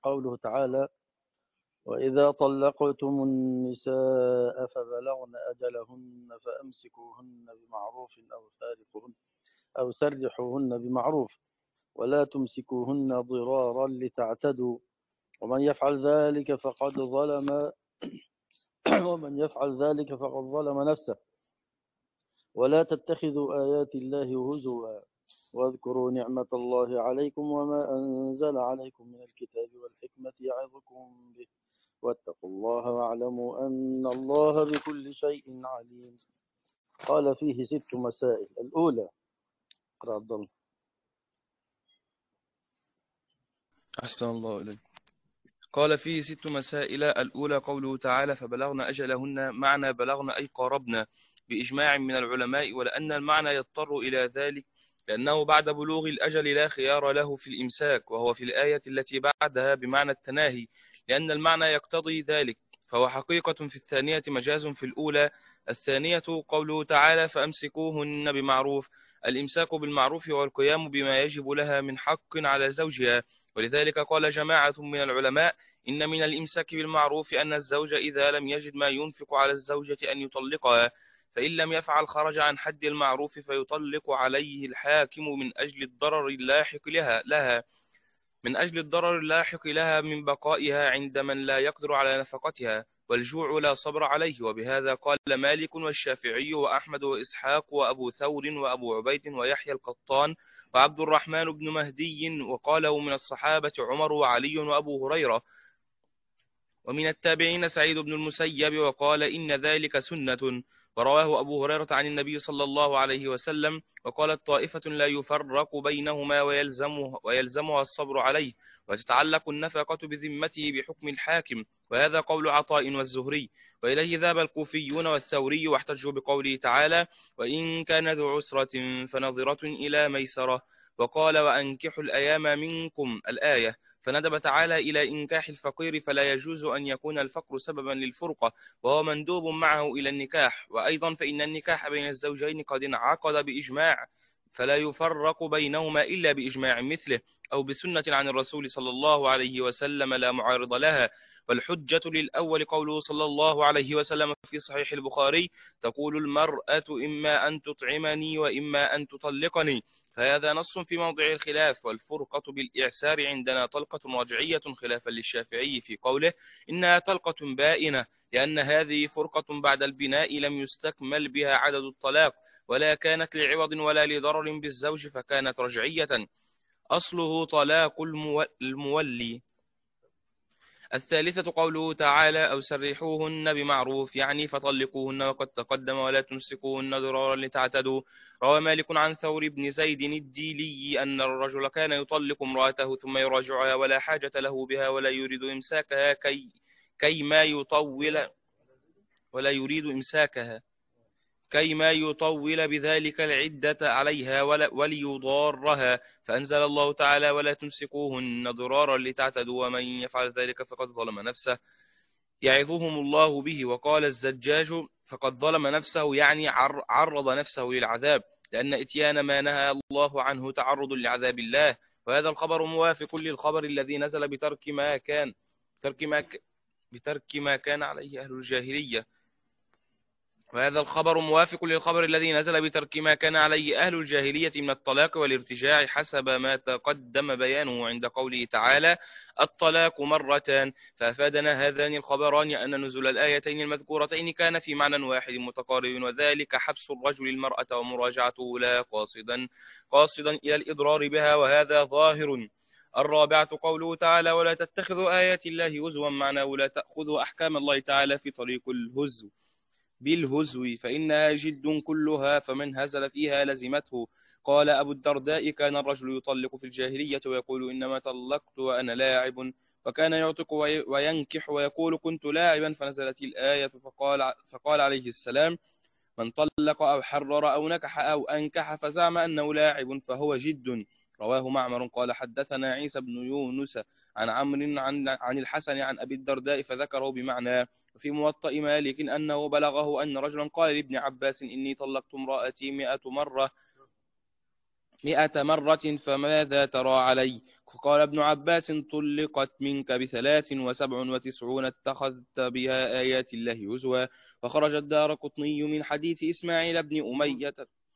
قوله تعالى: وإذا طلقتم النساء فبلغن أجلهن فأمسكوهن بمعروف أو سرحوهن بمعروف ولا تمسكوهن ضرارا لتعتدوا ومن يفعل ذلك فقد ظلم نفسه ولا تتخذوا آيات الله هزوا واذكروا نعمة الله عليكم وما أنزل عليكم من الكتاب والحكمة يعظكم به واتقوا الله واعلموا أن الله بكل شيء عليم. قال فيه 6 مسائل. الأولى، اقرأ عبد الله. أحسن الله إليك. قال فيه 6 مسائل. الأولى قوله تعالى فبلغن أجلهن، معنى بلغن أي قاربنا بإجماع من العلماء، ولأن المعنى يضطر إلى ذلك لأنه بعد بلوغ الأجل لا خيار له في الإمساك، وهو في الآية التي بعدها بمعنى التناهي، لأن المعنى يقتضي ذلك، فهو حقيقة في الثانية مجاز في الأولى. الثانية قوله تعالى فأمسكوهن بمعروف، الإمساك بالمعروف والقيام بما يجب لها من حق على زوجها، ولذلك قال جماعة من العلماء إن من الإمساك بالمعروف أن الزوج إذا لم يجد ما ينفق على الزوجة أن يطلقها، فإن لم يفعل خرج عن حد المعروف فيطلق عليه الحاكم من أجل الضرر اللاحق لها من بقائها عند من لا يقدر على نفقتها، والجوع لا صبر عليه. وبهذا قال مالك والشافعي وأحمد وإسحاق وأبو ثور وأبو عبيد ويحيى القطان وعبد الرحمن بن مهدي، وقاله من الصحابة عمر وعلي وأبو هريرة، ومن التابعين سعيد بن المسيب وقال إن ذلك سنة، ورواه أبو هريرة عن النبي صلى الله عليه وسلم. وقالت طائفة لا يفرق بينهما ويلزمها الصبر عليه، وتتعلق النفقة بذمته بحكم الحاكم، وهذا قول عطاء والزهري، وإليه ذهب الكوفيون والثوري، واحتجوا بقوله تعالى وإن كان ذو عسرة فنظرة إلى ميسرة، وقال وأنكحوا الأيام منكم الآية، فندب تعالى إلى إنكاح الفقير، فلا يجوز أن يكون الفقر سببا للفرقة، وهو مندوب معه إلى النكاح. وأيضا فإن النكاح بين الزوجين قد انعقد بإجماع، فلا يفرق بينهما إلا بإجماع مثله أو بسنة عن الرسول صلى الله عليه وسلم لا معارض لها. والحجة للأول قوله صلى الله عليه وسلم في صحيح البخاري تقول المرأة إما أن تطعمني وإما أن تطلقني، فهذا نص في موضع الخلاف. والفرقة بالإعسار عندنا طلقة رجعية خلافا للشافعي في قوله إنها طلقة بائنة، لأن هذه فرقة بعد البناء لم يستكمل بها عدد الطلاق، ولا كانت لعوض ولا لضرر بالزوج، فكانت رجعية. أصله طلاق المولي. الثالثة قوله تعالى أو سرحوهن بمعروف، يعني فطلقوهن وقد تقدم ولا تمسكوهن ضرارا لتعتدوا. روى مالك عن ثور بن زيد الديلي أن الرجل كان يطلق امرأته ثم يراجعها ولا حاجة له بها ولا يريد إمساكها كيما يطول بذلك العدة عليها وليضارها، فأنزل الله تعالى ولا تمسكوهن ضرارا لتعتدوا ومن يفعل ذلك فقد ظلم نفسه، يعظهم الله به. وقال الزجاج فقد ظلم نفسه، يعني عرض نفسه للعذاب، لأن إتيان ما نهى الله عنه تعرض لعذاب الله. وهذا الخبر موافق للخبر الذي نزل بترك ما كان عليه أهل الجاهلية. وهذا الخبر موافق للخبر الذي نزل بترك ما كان عليه أهل الجاهلية من الطلاق والارتجاع حسب ما تقدم بيانه عند قوله تعالى الطلاق مرتان. فأفادنا هذان الخبران أن نزول الآيتين المذكورتين كان في معنى واحد متقارب، وذلك حبس الرجل المرأة ومراجعته لا قاصدا إلى الإضرار بها، وهذا ظاهر. الرابعة قوله تعالى ولا تتخذوا آيات الله هزوا، معنى ولا تأخذوا أحكام الله تعالى في طريق الهزو بالهزو، فإنها جد كلها، فمن هزل فيها لزمته. قال أبو الدرداء كان الرجل يطلق في الجاهلية ويقول إنما طلقت وأنا لاعب، وكان يعتق وينكح ويقول كنت لاعبا، فنزلت الآية فقال عليه السلام من طلق أو حرر أو نكح أو أنكح فزعم أنه لاعب فهو جد. رواه معمر قال حدثنا عيسى بن يونس عن عمرو عن الحسن عن أبي الدرداء فذكره بمعنى. وفي موطأ مالك أنه بلغه أن رجلا قال لابن عباس إني طلقت امرأتي 100 مرة فماذا ترى علي؟ قال ابن عباس طلقت منك ب93 اتخذت بها آيات الله هزوا. وخرج الدارقطني من حديث إسماعيل بن أمية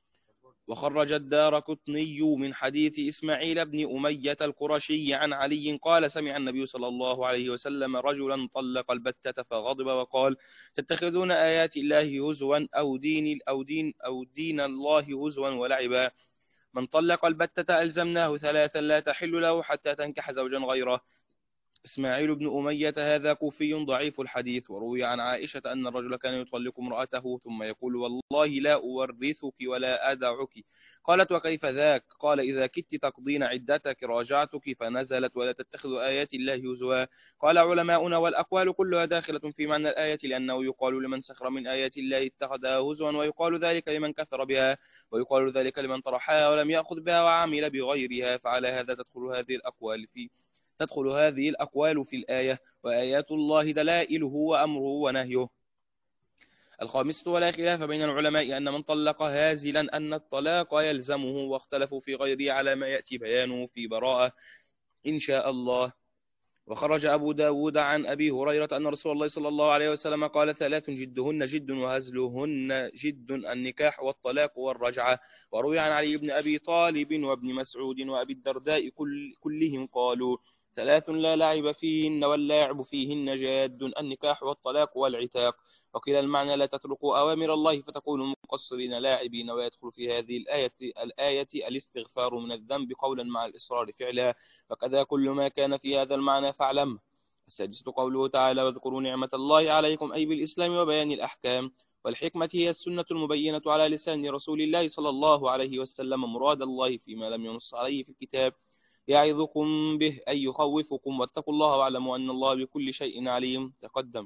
القرشي عن علي قال سمع النبي صلى الله عليه وسلم رجلا طلق البتة فغضب وقال تتخذون آيات الله هزوا أو دين الله هزوا ولعبا. من طلق البتة ألزمناه 3 لا تحل له حتى تنكح زوجا غيره. إسماعيل بن أمية هذا كوفي ضعيف الحديث. وروي عن عائشة أن الرجل كان يطلق امرأته ثم يقول والله لا أورثك ولا أدعك. قالت وكيف ذاك؟ قال إذا كدت تقضين عدتك راجعتك. فنزلت ولا تتخذ آيات الله هزوا. قال علماؤنا والأقوال كلها داخلة في معنى الآية لأنه يقال لمن سخر من آيات الله اتخذها هزوا ويقال ذلك لمن كفر بها ويقال ذلك لمن طرحها ولم يأخذ بها وعمل بغيرها. فعلى هذا تدخل هذه الأقوال في الآية. وآيات الله دلائله وأمره ونهيه. الخامسة ولا خلاف بين العلماء أن من طلق هازلا أن الطلاق يلزمه. واختلفوا في غيره على ما يأتي بيانه في براءة إن شاء الله. وخرج أبو داود عن أبي هريرة أن رسول الله صلى الله عليه وسلم قال 3 جدهن جد وهزلهن جد النكاح والطلاق والرجعة. وروي عن علي بن أبي طالب وابن مسعود وأبي الدرداء كلهم قالوا 3 لا لعب فيهن واللاعب فيهن جاد النكاح والطلاق والعتاق. وقيل المعنى لا تتركوا أوامر الله فتكونوا مقصرين لاعبين. ويدخل في هذه الآية الاستغفار من الذنب قولا مع الإصرار فعلا. وكذا كل ما كان في هذا المعنى فاعلم. السادسة قوله تعالى واذكروا نعمة الله عليكم أي بالإسلام وبيان الأحكام. والحكمة هي السنة المبينة على لسان رسول الله صلى الله عليه وسلم مراد الله فيما لم ينص عليه في الكتاب يعظكم به أي يخوفكم واتقوا الله واعلموا أن الله بكل شيء عليم. تقدم.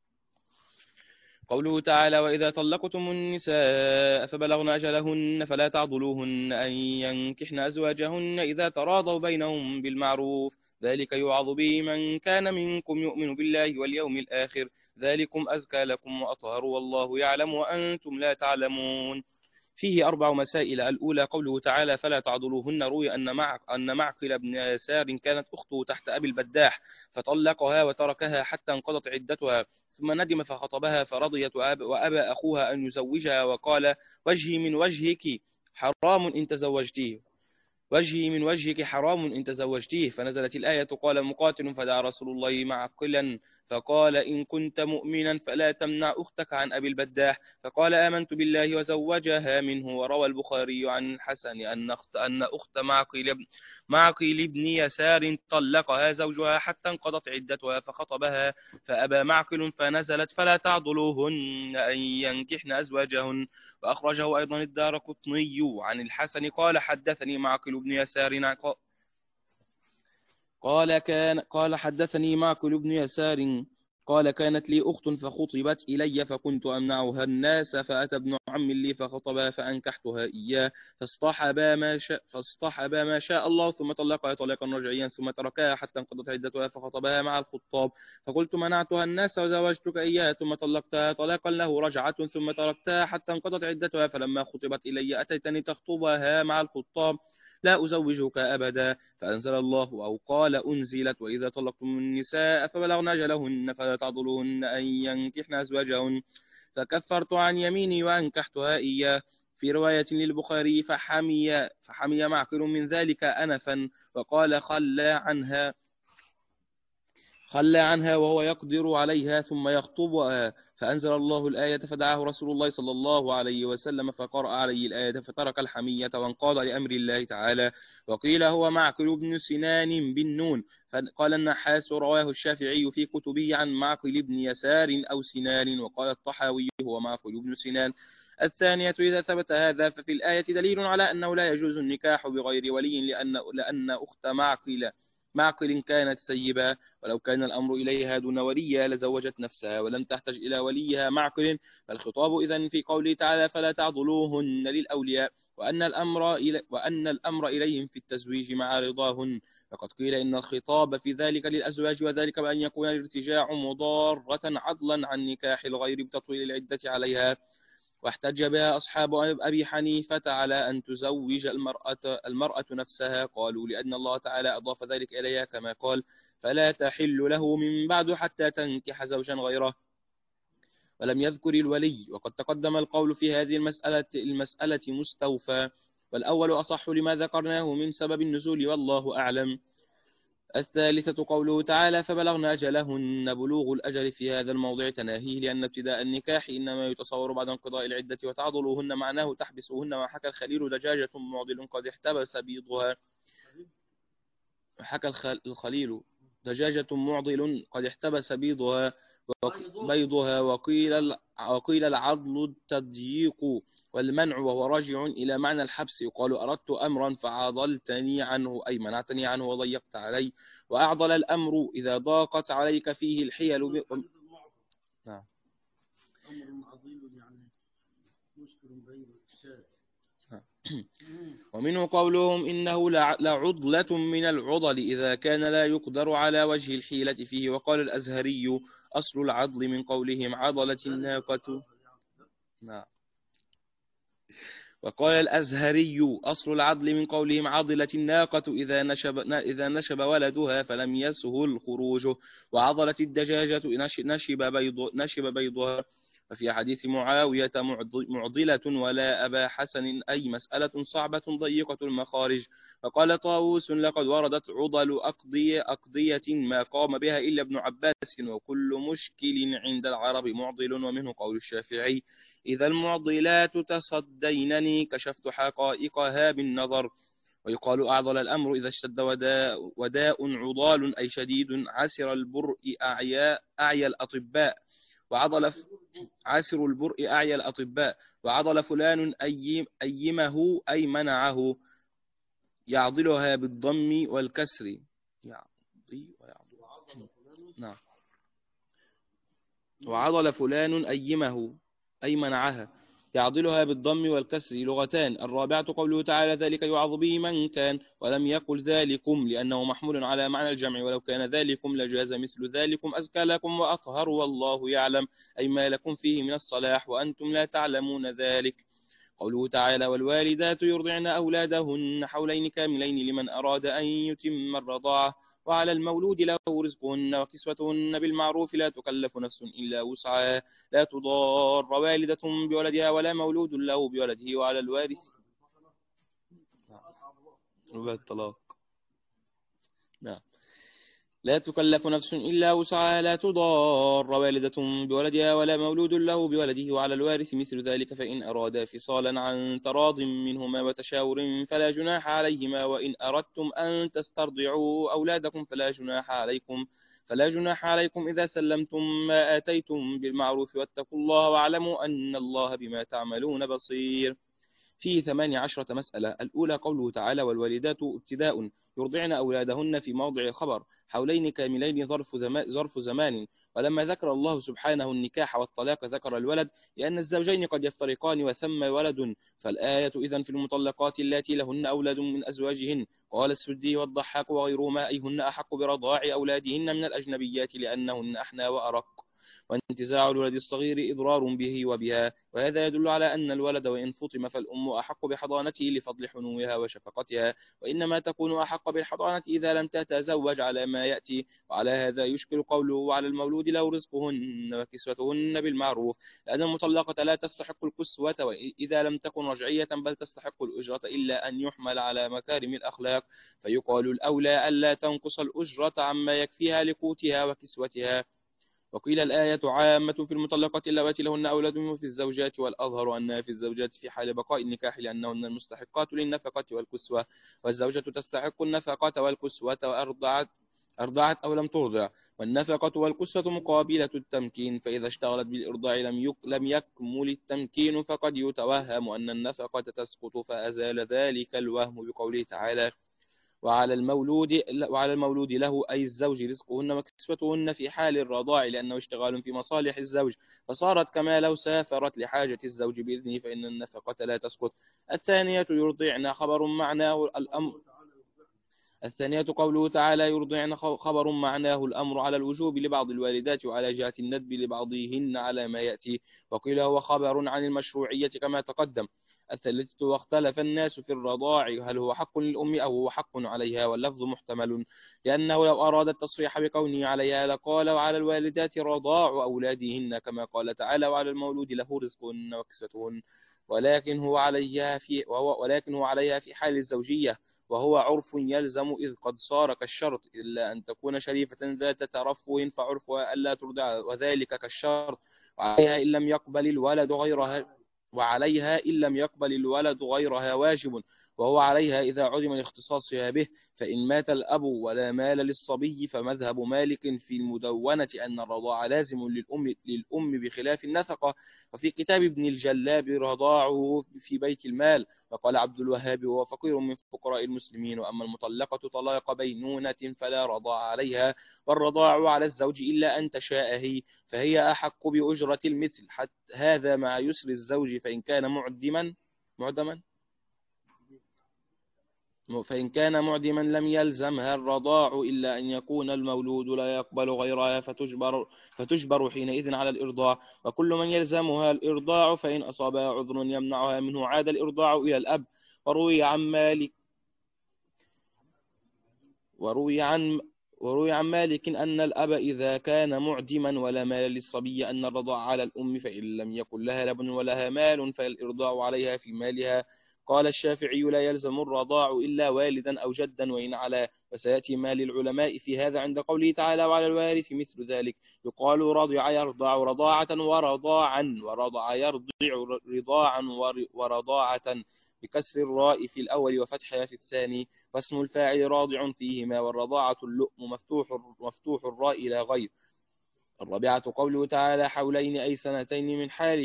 قوله تعالى وإذا طلقتم النساء فبلغن أجلهن فلا تعضلوهن أن ينكحن أزواجهن إذا تراضوا بينهم بالمعروف ذلك يوعظ به من كان منكم يؤمن بالله واليوم الآخر ذلكم أزكى لكم وأطهر والله يعلم وأنتم لا تعلمون. فيه 4 مسائل. الأولى قوله تعالى فلا تعضلوهن. روي أن معقل بن يسار كانت أخته تحت أبي البداح فطلقها وتركها حتى انقضت عدتها ثم ندم فخطبها فرضيت وأبى أخوها أن يزوجها وقال وجهي من وجهك حرام إن تزوجتيه. فنزلت الآية قال مقاتل فدعا رسول الله معقلا فقال إن كنت مؤمنا فلا تمنع أختك عن أبي البداح. فقال آمنت بالله وزوجها منه. وروى البخاري عن الحسن أن أخت معقل بن يسار طلقها زوجها حتى انقضت عدتها فخطبها فأبى معقل فنزلت فلا تعضلوهن أن ينكحن أزواجهن. وأخرجه أيضا الدارقطني عن الحسن قال حدثني معقل بن يسار قال حدثني معقل بن يسار قال كانت لي أخت فخطبت إلي فكنت أمنعها الناس فأتى ابن عم لي فخطبها فأنكحتها إياه فاصطحبا ما شاء الله ثم طلقها طلاقا رجعيا ثم تركها حتى انقضت عدتها فخطبها مع الخطاب فقلت منعتها الناس وزوجتك إياها ثم طلقتها طلاقا له رجعة ثم تركتها حتى انقضت عدتها فلما خطبت إلي أتيتني تخطبها مع الخطاب لا أزوجك أبدا. فأنزل الله أو قال أنزلت وإذا طلقتم النساء فبلغن أجلهن فلا تعضلوهن أن ينكحن أزواجهن فكفرت عن يميني وأنكحتها إياه. في رواية للبخاري فحمي معقل من ذلك أنفا وقال خلى عنها وهو يقدر عليها ثم يخطبها. فأنزل الله الآية فدعاه رسول الله صلى الله عليه وسلم فقرأ عليه الآية فترك الحمية وانقاد لأمر الله تعالى. وقيل هو معقل بن سنان بالنون. فقال النحاس رواه الشافعي في كتبه عن معقل بن يسار أو سنان. وقال الطحاوي هو معقل بن سنان. الثانية إذا ثبت هذا ففي الآية دليل على أنه لا يجوز النكاح بغير ولي لأن أخت معقل كانت سيبا ولو كان الأمر إليها دون وليها لزوجت نفسها ولم تحتج إلى وليها معقل. فالخطاب إذن في قوله تعالى فلا تعضلوهن للأولياء وأن الأمر إليهم في التزويج مع رضاهن. فقد قيل إن الخطاب في ذلك للأزواج وذلك بأن يكون الارتجاع مضارة عضلا عن نكاح الغير بتطويل العدة عليها. واحتج بها أصحاب أبي حنيفة على أن تزوج المرأة نفسها، قالوا لأن الله تعالى أضاف ذلك إليها كما قال فلا تحل له من بعد حتى تنكح زوجا غيره، ولم يذكر الولي. وقد تقدم القول في هذه المسألة مستوفى، والأول أصح لما ذكرناه من سبب النزول والله أعلم. الثالثة قوله تعالى فبلغن أجلهن، بلوغ الأجل في هذا الموضع تناهيه، لأن ابتداء النكاح إنما يتصور بعد انقضاء العدة، وتعضلوهن معناه تحبسوهن. وحكى الخليل دجاجة معضل قد احتبس بيضها، حكى الخليل دجاجة معضل قد احتبس بيضها وقيل العضل التضييق والمنع، وهو راجع إلى معنى الحبس. يقال أردت أمرا فعضلتني عنه، أي منعتني عنه وضيقت علي. وأعضل الأمر إذا ضاقت عليك فيه الحيل نعم. أمر عظيم يعني مشكل بين الشارع. ومنه قولهم إنه لعضلة من العضل إذا كان لا يقدر على وجه الحيلة فيه. وقال الأزهري أصل العضل من قولهم عضلة الناقة. نعم. وقال الأزهري أصل العضل من قولهم عضلة الناقة إذا نشب ولدها فلم يسهل خروجه، وعضلة الدجاجة نشب بيضها. وفي حديث معاوية معضلة ولا أبا حسن، أي مسألة صعبة ضيقة المخارج. وقال طاووس لقد وردت عضل أقضية ما قام بها إلا ابن عباس، وكل مشكل عند العرب معضل. ومنه قول الشافعي إذا المعضلات تصدينني كشفت حقائقها بالنظر. ويقال أعضل الأمر إذا اشتد وداء عضال، أي شديد عسر البرء أعيا الأطباء، عسر البرء أعيا الأطباء. وعضل فلان أيمه أي منعه، يعضلها بالضم والكسر. نعم. وعضل فلان أيمه أي منعها، يعضلها بالضم والكسر، لغتان. الرابعة قوله تعالى ذلك يوعظ به من كان، ولم يقل ذلكم لأنه محمول على معنى الجمع، ولو كان ذلكم لجاز مثل ذلكم أزكى لكم وأطهر والله يعلم، أي ما لكم فيه من الصلاح وأنتم لا تعلمون ذلك. قوله تعالى والوالدات يرضعن أولادهن حولين كاملين لمن أراد أن يتم الرضاعة، وعلى المولود له رزقهن وكسوتهن بالمعروف لا تكلف نفس إلا وسعها، لا تضار والدة بولدها ولا مولود له بولده، وعلى الوارث الطلاق. نعم. لا تكلف نفس إلا وسعها، لا تضار والدة بولدها ولا مولود له بولده، وعلى الوارث مثل ذلك فإن أرادا فصالا عن تراض منهما وتشاور فلا جناح عليهما، وإن أردتم أن تسترضعوا أولادكم فلا جناح عليكم إذا سلمتم ما آتيتم بالمعروف، واتقوا الله واعلموا أن الله بما تعملون بصير. فيه 18 مسألة. الأولى قوله تعالى والوالدات ابتداء يرضعن أولادهن في موضع خبر، حولين كاملين ظرف زمان. ولما ذكر الله سبحانه النكاح والطلاق ذكر الولد، لأن الزوجين قد يفترقان وثم ولد، فالآية إذن في المطلقات اللاتي لهن أولاد من أزواجهن. قال السدي والضحاك وغيرهما أي هن أحق برضاع أولادهن من الأجنبيات لأنهن أحنى وأرق، وانتزاع الولد الصغير إضرار به وبها. وهذا يدل على أن الولد وإن فطم فالأم أحق بحضانته لفضل حنوها وشفقتها، وإنما تكون أحق بالحضانة إذا لم تتزوج على ما يأتي. وعلى هذا يشكل قوله وعلى المولود له رزقهن وكسوتهن بالمعروف، لأن المطلقة لا تستحق الكسوة إذا لم تكن رجعية، بل تستحق الأجرة إلا أن يحمل على مكارم الأخلاق، فيقال الأولى ألا تنقص الأجرة عما يكفيها لقوتها وكسوتها. وقيل الآية عامة في المطلقات اللواتي لهن أولاد وفي الزوجات، والأظهر أنها في الزوجات في حال بقاء النكاح لأنهن المستحقات للنفقة والكسوة، والزوجة تستحق النفقة والكسوة أرضعت أو لم ترضع، والنفقة والكسوة مقابلة التمكين، فإذا اشتغلت بالإرضاع لم يكمل التمكين، فقد يتوهم أن النفقة تسقط، فأزال ذلك الوهم بقوله تعالى وعلى المولود له أي الزوج رزقهن وكسوتهن في حال الرضاع، لأنه اشتغال في مصالح الزوج، فصارت كما لو سافرت لحاجة الزوج بإذنه، فإن النفقة لا تسقط. الثانية يرضعن خبر معناه الأمر الثانية قوله تعالى يرضعن، خبر معناه الأمر على الوجوب لبعض الوالدات وعلى جهة الندب لبعضهن على ما يأتي، وقيل هو خبر عن المشروعية كما تقدم. الثالثة واختلف الناس في الرضاع هل هو حق للأم أو هو حق عليها، واللفظ محتمل، لأنه لو أراد التصريح بكونه عليها لقال وعلى الوالدات رضاع أولادهن كما قال تعالى وعلى المولود له رزقهن وكسوتهن، ولكن هو عليها في حال الزوجية، وهو عرف يلزم إذ قد صار كالشرط، إلا أن تكون شريفة ذات ترفه فعرفها ألا ترضع، وذلك كالشرط. وعليها إن لم يقبل الولد غيرها واجب، وهو عليها إذا علم لاختصاصها به. فإن مات الأب ولا مال للصبي فمذهب مالك في المدونة أن الرضاع لازم للأم بخلاف النفقة. وفي كتاب ابن الجلاب رضاعه في بيت المال. وقال عبد الوهاب وهو فقير من فقراء المسلمين. وأما المطلقة طلاق بينونة فلا رضاع عليها، والرضاع على الزوج إلا أن تشاء هي، فهي أحق بأجرة المثل، حتى هذا مع يسر الزوج، فإن كان معدما لم يلزمها الرضاع إلا أن يكون المولود لا يقبل غيرها فتجبر حينئذ على الإرضاع. وكل من يلزمها الإرضاع فإن أصابها عذر يمنعها منه عاد الإرضاع إلى الأب. وروي عن مالك أن الأب إذا كان معدما ولا مال للصبي أن الرضاع على الأم، فإن لم يكن لها لبن ولها مال فالإرضاع عليها في مالها. قال الشافعي لا يلزم الرضاع إلا والدا أو جدا وإن على، وسيأتي ما للعلماء في هذا عند قوله تعالى وعلى الوارث مثل ذلك. يقال رضع يرضع رضاعة ورضاعا، ورضع يرضع رضاعا ورضاعة، بكسر الراء في الأول وفتحها في الثاني، واسم الفاعل راضع فيهما، والرضاعة اللؤم مفتوح الراء لا غير. الرابعة قوله تعالى حولين أي سنتين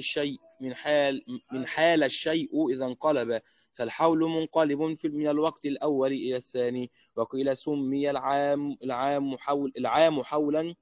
من حال الشيء إذا انقلب، فالحول منقلب من الوقت الأول إلى الثاني. وقيل سمي العام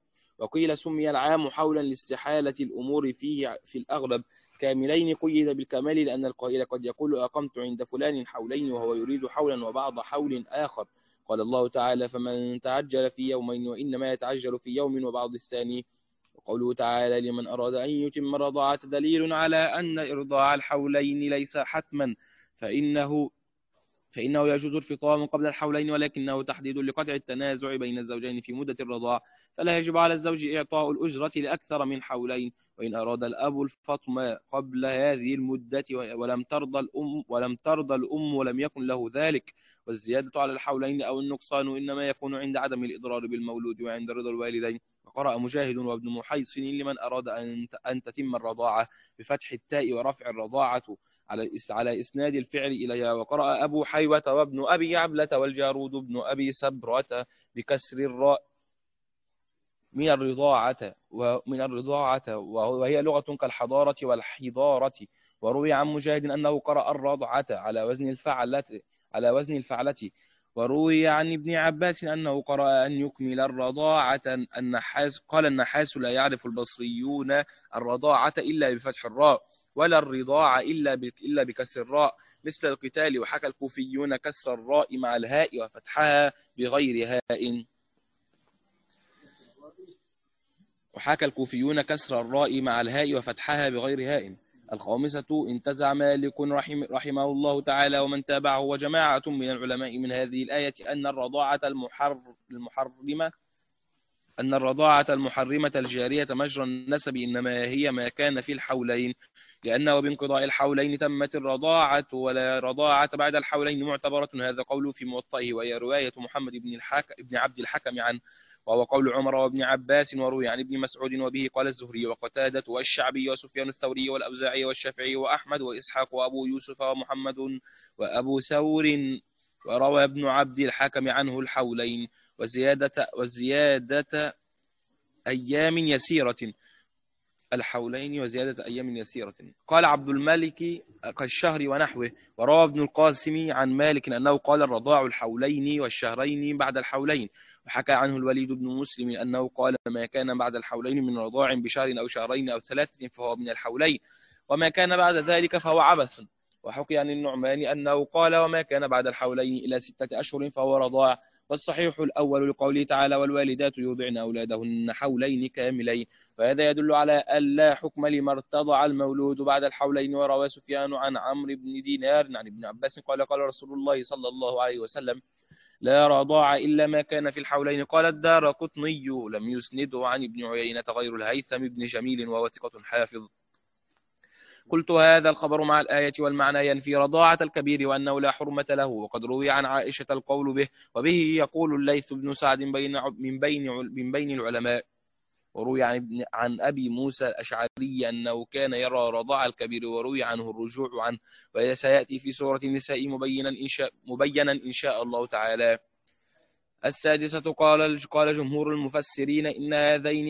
حولا لاستحالة الأمور فيه في الأغلب. كاملين قيد بالكمال لأن القائل قد يقول أقمت عند فلان حولين وهو يريد حولا وبعض حول آخر. قال الله تعالى فمن تعجل في يومين وإنما يتعجل في يوم وبعض الثاني. وقوله تعالى لمن أراد أن يتم الرضاعة دليل على أن إرضاع الحولين ليس حتما، فإنه يجوز الفطام قبل الحولين، ولكنه تحديد لقطع التنازع بين الزوجين في مدة الرضاع، فلا يجب على الزوج إعطاء الأجرة لأكثر من حولين. وإن أراد الأب الفطم قبل هذه المدة ولم ترضى الأم ولم يكن له ذلك، والزيادة على الحولين أو النقصان إنما يكون عند عدم الإضرار بالمولود وعند رضا الوالدين. وقرأ مجاهد وابن محيصن لمن أراد أن تتم الرضاعة بفتح التاء ورفع الرضاعة على إسناد الفعل إليها. وقرأ أبو حيوة وابن أبي عبلة والجارود بن أبي سبرة بكسر الراء من الرضاعة وهي لغة كالحضارة والحضارة. وروي عن مجاهد أنه قرأ الرضعة على وزن الفعلة. وروي عن ابن عباس أنه قرأ أن يكمل الرضاعة. قال النحاس لا يعرف البصريون الرضاعة إلا بفتح الراء، ولا الرضاعة إلا بكسر الراء مثل القتال. وحكى الكوفيون كسر الراء مع الهاء وفتحها بغير هاء. الخامسة انتزع مالك رحمه الله تعالى ومن تابعه وجماعة من العلماء من هذه الآية أن الرضاعة المحرمة الجارية مجرى النسب إنما هي ما كان في الحولين، لأنه بانقضاء الحولين تمت الرضاعة، ولا رضاعة بعد الحولين معتبرة. هذا قوله في موطئه، وهي رواية محمد بن عبد الحكم عنه، وهو قول عمر وابن عباس. وروي عن ابن مسعود وبه قال الزهري وقتادة والشعبي وسفيان الثوري والأوزاعي والشافعي وأحمد وإسحاق وأبو يوسف ومحمد وأبو ثور. وروى ابن عبد الحكم عنه الحولين وزيادة أيام يسيرة. قال عبد الملك كالشهر ونحوه. وروى ابن القاسم عن مالك أنه قال الرضاع الحولين والشهرين بعد الحولين. وحكى عنه الوليد بن مسلم أنه قال ما كان بعد الحولين من رضاع بشهر أو شهرين أو 3 فهو من الحولين، وما كان بعد ذلك فهو عبث. وحكي عن النعمان أنه قال وما كان بعد الحولين إلى 6 أشهر فهو رضاع. والصحيح الأول لقوله تعالى والوالدات يرضعن أولادهن حولين كاملين، وهذا يدل على أن لا حكم لما ارتضع المولود بعد الحولين. وروى سفيان عن عمرو بن دينار عن ابن عباس قال قال رسول الله صلى الله عليه وسلم لا رضاع إلا ما كان في الحولين. قال الدارقطني لم يسنده عن ابن عيينة غير الهيثم بن جميل وهو ثقة حافظ. قلت هذا الخبر مع الآية والمعنى ينفي رضاعة الكبير وأنه لا حرمة له، وقد روي عن عائشة القول به، وبه يقول الليث بن سعد من بين العلماء. وروي عن أبي موسى الأشعري أنه كان يرى رضاع الكبير، وروي عنه الرجوع عنه، وسيأتي في سورة النساء مبينا إن شاء الله تعالى. السادسة قال جمهور المفسرين إن هذين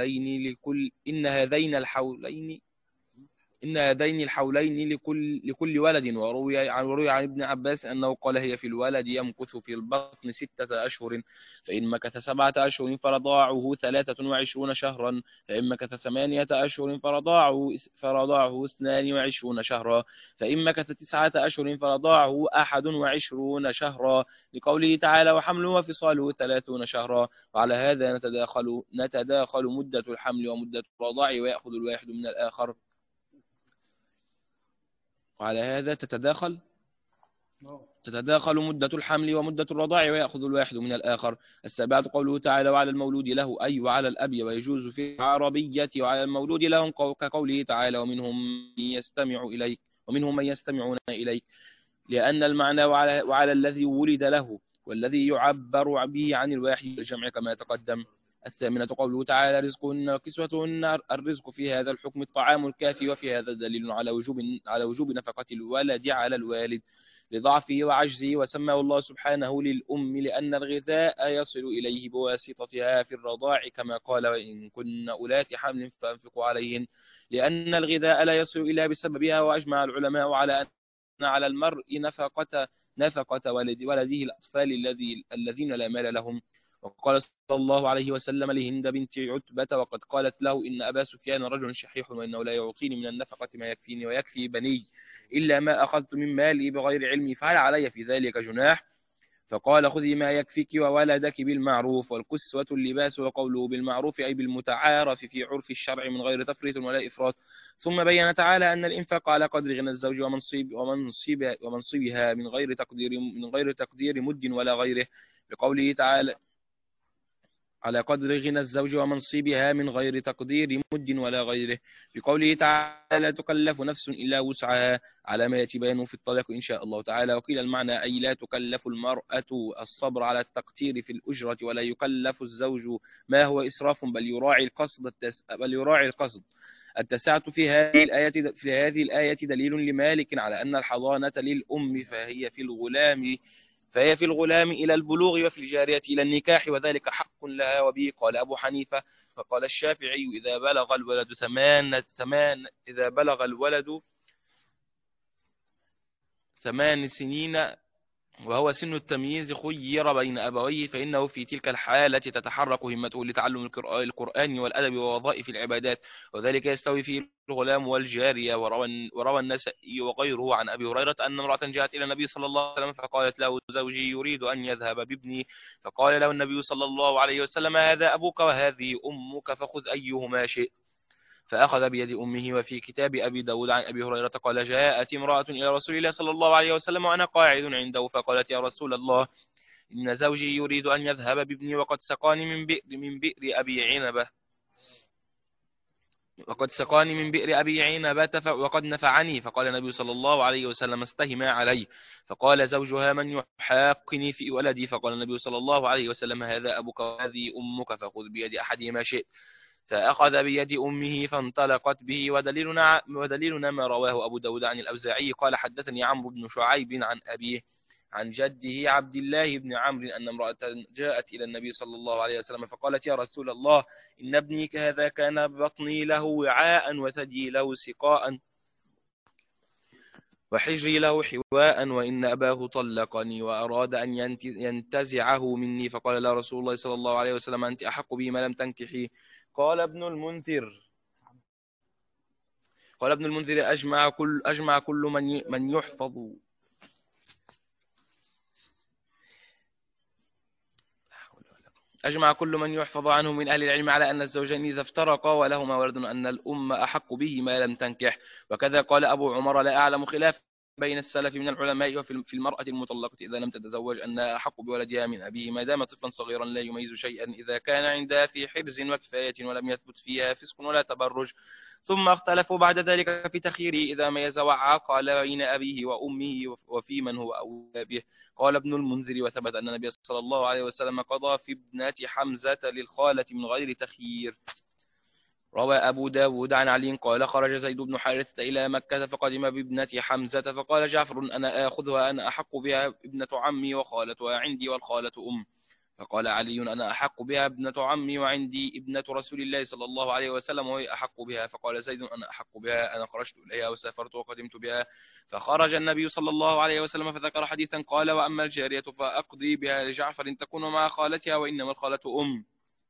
الحولين لكل ولد. وروي عن ابن عباس أنه قال هي في الولد يمكث في البطن 6 أشهر، فإن مكث 7 أشهر فرضاعه 23 شهرا، فإن مكث 8 أشهر فرضاعه 22 شهرا، فإن مكث 9 أشهر فرضاعه 21 شهرا، لقوله تعالى وحمله وفصاله 30 شهرا. وعلى هذا نتداخل مدة الحمل ومدة الرضاع ويأخذ الواحد من الآخر. وعلى هذا تتداخل مدة الحمل ومدة الرضاع ويأخذ الواحد من الآخر. السابعة قوله تعالى وعلى المولود له أي وعلى الأب، ويجوز في العربية وعلى المولود لهم كقوله تعالى ومنهم من يستمعون إليك، لأن المعنى وعلى الذي ولد له، والذي يعبر به عن الواحد الجمع كما تقدم. الثامنة قوله تعالى رزقهن وكسوتهن. الرزق في هذا الحكم الطعام الكافي، وفي هذا دليل على وجوب نفقة الولد على الوالد لضعفه وعجزه. وسماه الله سبحانه للأم لأن الغذاء يصل إليه بواسطتها في الرضاع، كما قال وإن كن أولات حمل فأنفقوا عليهن، لأن الغذاء لا يصل إلا بسببها. وأجمع العلماء على أن على المرء نفقة ولده الأطفال الذين لا مال لهم. وقال صلى الله عليه وسلم لهند بنت عتبة وقد قالت له إن أبا سفيان رجل شحيح، وإنه لا يعطيني من النفقة ما يكفيني ويكفي بني إلا ما أخذت من مالي بغير علمي، فهل علي في ذلك جناح؟ فقال خذي ما يكفيك وولدك بالمعروف. والكسوة اللباس، وقوله بالمعروف أي بالمتعارف في عرف الشرع من غير تفريط ولا إفراط. ثم بين تعالى أن الإنفاق على قدر غنى الزوج ومنصبها من غير تقدير مد ولا غيره، بقوله تعالى على قدر غنى الزوج ومنصبها من غير تقدير مد ولا غيره، بقوله تعالى لا تكلف نفس إلا وسعها، على ما يأتي بيانه في الطلاق إن شاء الله تعالى. وقيل المعنى أي لا تكلف المرأة الصبر على التقتير في الأجرة، ولا يكلف الزوج ما هو إسراف، بل يراعي القصد. التسعة في هذه الآية دليل لمالك على أن الحضانة للأم، فهي في الغلام إلى البلوغ، وفي الجارية إلى النكاح، وذلك حق لها. وبه قال أبو حنيفة. فقال الشافعي إذا بلغ الولد 8 سنين وهو سن التمييز خير بين أبويه، فإنه في تلك الحالة تتحرك همته لتعلم القرآن والأدب ووظائف العبادات، وذلك يستوي فيه الغلام والجارية. وروى النسائي وغيره عن أبي هريرة أن امرأة جاءت إلى النبي صلى الله عليه وسلم فقالت له زوجي يريد أن يذهب بابني، فقال له النبي صلى الله عليه وسلم هذا أبوك وهذه أمك فخذ أيهما شئت، فأخذ بيد أمه. وفي كتاب أبي داود عن أبي هريرة قال جاءت امرأة إلى رسول الله صلى الله عليه وسلم وأنا قاعد عنده، فقالت يا رسول الله إن زوجي يريد أن يذهب بابني وقد سقاني من بئر أبي عنبة وقد نفعني. فقال النبي صلى الله عليه وسلم استهما علي. فقال زوجها من يحاقني في ولدي؟ فقال النبي صلى الله عليه وسلم هذا أبوك وهذه أمك فخذ بيد أحدهما شئت، فأخذ بيد أمه فانطلقت به. ودليلنا ما رواه أبو داود عن الأوزاعي قال حدثني عمرو بن شعيب عن أبيه عن جده عبد الله بن عمرو أن امرأة جاءت إلى النبي صلى الله عليه وسلم فقالت يا رسول الله إن ابني هذا كان بطني له وعاء وثدي له سقاء وحجري له حواء، وإن أباه طلقني وأراد أن ينتزعه مني. فقال لا رسول الله صلى الله عليه وسلم أنت أحق به ما لم تنكحي. قال ابن المنذر أجمع كل من يحفظ أجمع كل من يحفظ عنه من أهل العلم على أن الزوجين إذا افترقا ولهما ولد أن الأم أحق به ما لم تنكح. وكذا قال أبو عمر: لا أعلم خلاف بين السلف من العلماء وفي المرأة المطلقة إذا لم تتزوج أنها أحق بولدها من أبيه ما دام طفلا صغيرا لا يميز شيئا إذا كان عندها في حرز وكفاية ولم يثبت فيها فسق ولا تبرج. ثم اختلفوا بعد ذلك في تخييره إذا ميز وعاق بين أبيه وأمه وفي من هو أولى به. قال ابن المنذر: وثبت أن النبي صلى الله عليه وسلم قضى في ابنة حمزة للخالة من غير تخيير. روى أبو داود عن علي قال: خرج زيد بن حارثة إلى مكة فقدم بابنة حمزة فقال جعفر: أنا آخذها، أنا أحق بها، ابنة عمي وخالتها عندي والخالة أم. فقال علي: أنا أحق بها ابنة عمي وعندي ابنة رسول الله صلى الله عليه وسلم وهي أحق بها. فقال زيد: أنا أحق بها، أنا خرجت إليها وسافرت وقدمت بها. فخرج النبي صلى الله عليه وسلم فذكر حديثا قال: وأما الجارية فأقضي بها لجعفر تكون مع خالتها وإنما الخالة أم.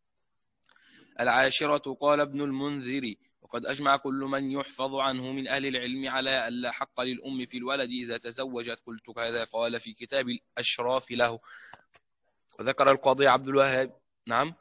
العاشرة قال ابن المنذر: وقد أجمع كل من يحفظ عنه من أهل العلم على أن لا حق للأم في الولد إذا تزوجت. قلت كذا قال في كتاب الأشراف له. وذكر القاضي عبد الوهاب. نعم.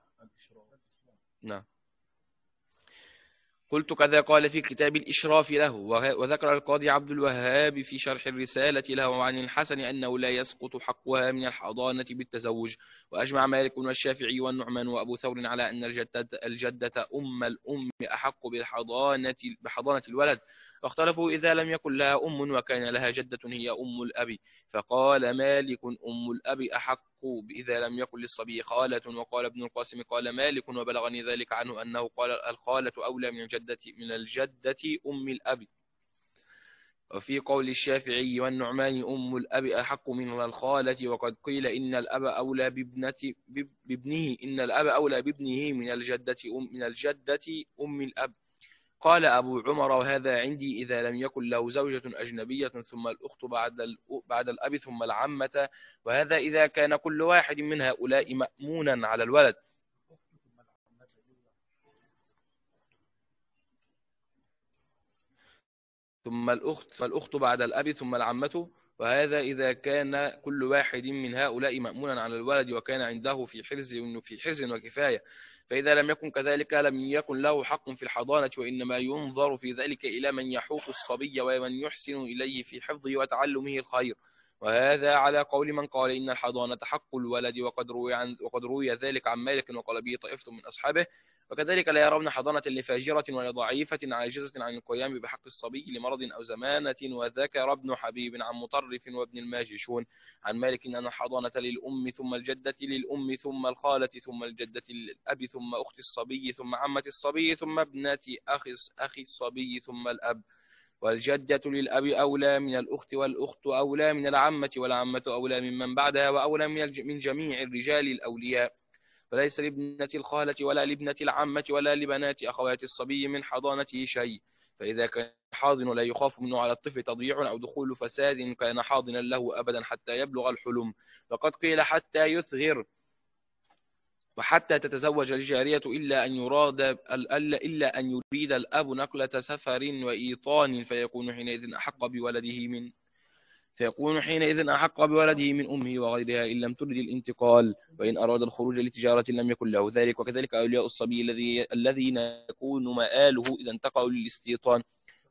قلت كذا قال في كتاب الإشراف له. وذكر القاضي عبد الوهاب في شرح الرسالة له عن الحسن أنه لا يسقط حقها من الحضانة بالتزوج. وأجمع مالك والشافعي والنعمان وأبو ثور على أن الجدة أم الأم أحق بحضانة الولد. فاختلفوا إذا لم يكن لها أم وكان لها جدة هي أم الأب. فقال مالك: أم الأب أحق إذا لم يكن للصبي خالة. وقال ابن القاسم: قال مالك وبلغني ذلك عنه أنه قال: الخالة أولى من الجدة أم الأب. وفي قول الشافعي والنعمان: أم الأب أحق من الخالة. وقد قيل إن الأب أولى بابنه من الجدة أم الأب. قال أبو عمر: وهذا عندي إذا لم يكن له زوجة أجنبية ثم الأخت بعد الأب ثم العمة. وهذا إذا كان كل واحد من هؤلاء مأمونا على الولد. ثم الأخت بعد الأب ثم العمة. وهذا إذا كان كل واحد من هؤلاء مأمونا على الولد وكان عنده في حرز وكفاية. فإذا لم يكن كذلك لم يكن له حق في الحضانة. وإنما ينظر في ذلك إلى من يحوط الصبي ومن يحسن إليه في حفظه وتعلمه الخير. وهذا على قول من قال إن الحضانة حق الولد. وقد روي ذلك عن مالك وقال به طائفة من أصحابه. وكذلك لا يرون حضانة لفاجرة ولا ضعيفة عاجزة عن القيام بحق الصبي لمرض أو زمانة. وذكر ابن حبيب عن مطرف وابن الماجشون عن مالك أن الحضانة للأم ثم الجدة للأم ثم الخالة ثم الجدة للأب ثم أخت الصبي ثم عمة الصبي ثم ابنة أخي الصبي ثم الأب. والجدة للأب أولى من الأخت والأخت أولى من العمة والعمة أولى ممن بعدها وأولى من جميع الرجال الأولياء. فليس لابنة الخالة ولا لابنة العمة ولا لبنات أخوات الصبي من حضانته شيء. فإذا كان حاضن لا يخاف منه على الطفل تضييع أو دخول فساد كان حاضنا له أبدا حتى يبلغ الحلم. وقد قيل حتى يثغر وحتى تتزوج الجارية إلا أن يريد الأب نقلة سفر وإيطان فيكون حينئذ أحق بولده من أمه وغيرها إن لم ترد الانتقال. وإن أراد الخروج لتجارة لم يكن له ذلك. وكذلك أولياء الصبي الذين يكون مآله إذا انتقلوا للاستيطان.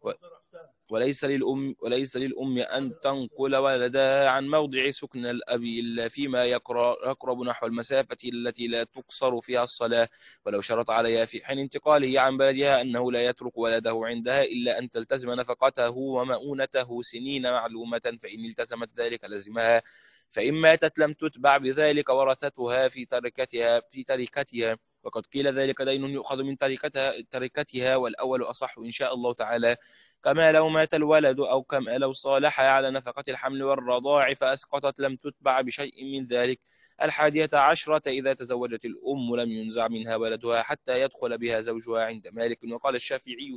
وليس للأم أن تنقل ولدها عن موضع سكن الأب إلا فيما يقرب نحو المسافة التي لا تقصر فيها الصلاة. ولو شرط عليها في حين انتقاله عن بلدها أنه لا يترك ولده عندها إلا أن تلتزم نفقته ومؤونته سنين معلومة فإن التزمت ذلك لزمها. فإن ماتت لم تتبع بذلك ورثتها في تركتها. وقد قيل ذلك دين يؤخذ من تركتها والأول أصح إن شاء الله تعالى. كما لو مات الولد أو كما لو صالح على نفقة الحمل والرضاع فأسقطت لم تتبع بشيء من ذلك. 11 إذا تزوجت الأم لم ينزع منها ولدها حتى يدخل بها زوجها عند مالك. وقال الشافعي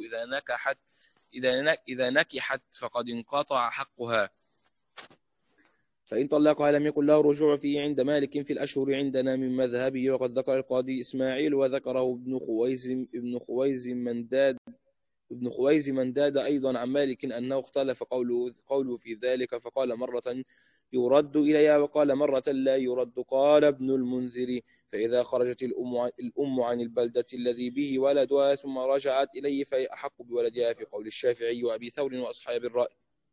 إذا نكحت فقد انقطع حقها. فإن طلقها لم يكن له رجوع فيه عند مالك في الأشهر عندنا من مذهبه. وقد ذكر القاضي إسماعيل وذكره ابن خويز منداد أيضا عن مالك أنه اختلف قوله في ذلك فقال مرة يرد إليها وقال مرة لا يرد. قال ابن المنذر: فإذا خرجت الأم عن البلدة الذي به ولدها ثم رجعت إليه فهي أحق بولدها في قول الشافعي وأبي ثور وأصحاب الرأي.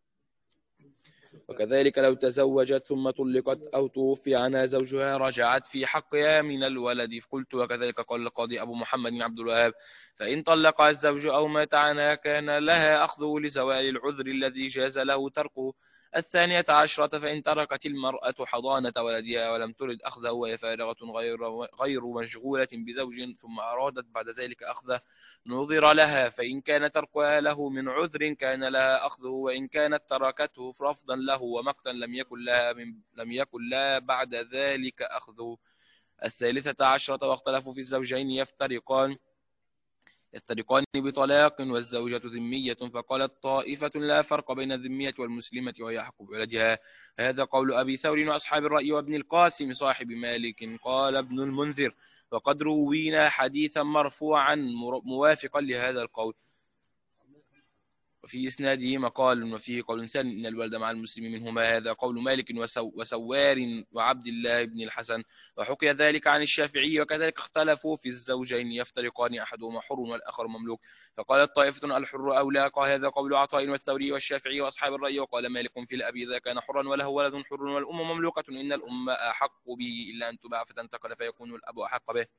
وكذلك لو تزوجت ثم طلقت أو توفي عنها زوجها رجعت في حقها من الولد. قلت وكذلك قال القاضي أبو محمد بن عبد الوهاب: فإن طلقها الزوج أو مات عنها كان لها أخذه لزوال العذر الذي جاز له تركه. 12، فإن تركت المرأة حضانة ولدها ولم ترد أخذه وهي فارغة غير مشغولة بزوج ثم أرادت بعد ذلك أخذه نظر لها، فإن كان تركها له من عذر كان لها أخذه، وإن كانت تركته رفضا له ومقتا لم يكن لها بعد ذلك أخذه. 13، واختلفوا في الزوجين يفترقان بطلاق والزوجة ذمية، فقالت طائفة: لا فرق بين الذمية والمسلمة وهي أحق بولدها. هذا قول أبي ثور وأصحاب الرأي وابن القاسم صاحب مالك. قال ابن المنذر: وقد روينا حديثا مرفوعا موافقا لهذا القول، وفي إسناده مقال وفيه قول ثاني: إن الولد مع المسلم منهما. هذا قول مالك وسوار وعبد الله بن الحسن. وحكي ذلك عن الشافعي. وكذلك اختلفوا في الزوجين يفترقان أحدهما حر والآخر مملوك، فقالت طائفة: الحر أولى. هذا قول عطاء والثوري والشافعي وأصحاب الرأي. وقال مالك في الأب: إذا كان حرا وله ولد حر والأم مملوكة إن الأم أحق به إلا أن تباع فتنتقل فيكون الأب أحق به.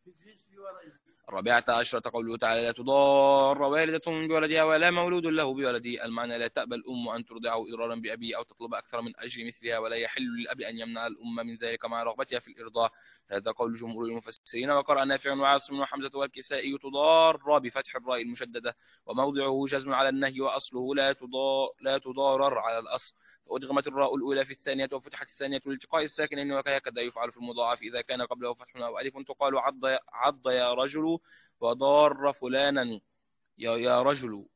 14، قوله تعالى: لا تضار والدة بولدها ولا مولود له بولده. المعنى: لا تأبى الأم أن ترضعه إضرارا بأبيه أو تطلب أكثر من أجر مثلها، ولا يحل للأب أن يمنع الأم من ذلك مع رغبتها في الإرضاع. هذا قول جمهور المفسرين. وقرأ نافع وعاصم وحمزة والكسائي: تضار بفتح الراء المشددة، وموضعه جزم على النهي، وأصله لا تضارر على الأصل. وأدغمت الراء الأولى في الثانية وفتحت الثانية لالتقاء الساكنين، وهكذا يفعل في المضاعف إذا كان قبله فتح أو ألف. تقال عض يا رجل وضار فلانا يا رجل،